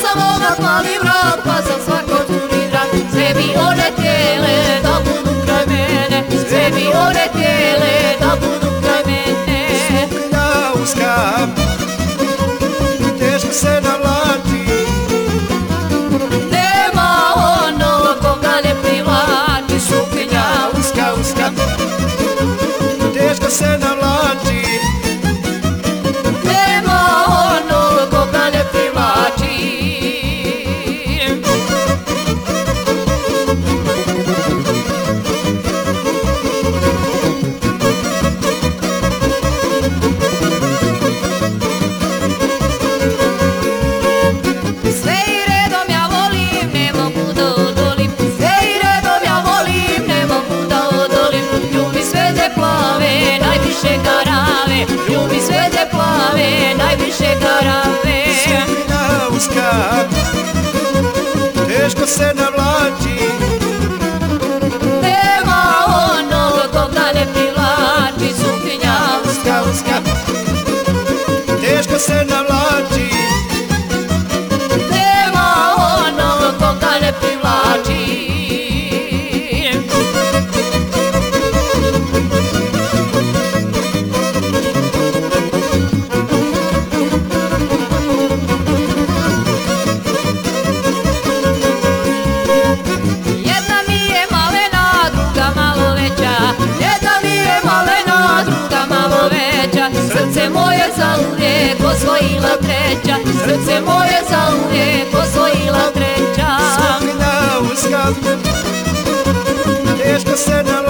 sam onak mali vrag, pa sam svako curi drag. Sve bi one tijele da budu kraj mene, sve bi one tijele da budu kraj mene. Suknja uska, teško se navlači, nema onog koga ne privlači. suknja uska, uska, teško se navlači, nema onog koga ne privlači. Sve i redom ja volim, ne mogu da odolim. Sve i redom ja volim, ne mogu da odolim. Ljubi sve te plave, najviše garave. Ljubi sve te plave, najviše garave. suknja uska, teško se navlači, Nema onog koga ne privlači. Suknja uska, uska, teško se navlači, nema onog koga ne privlači. Jedna mi je malena, druga malo veća. Jedna mi je malena, druga malo veća. Srce moje zauvijek osvojila treća. Srce moje zauvijek osvojila treća. suknja uska, teško se navlači.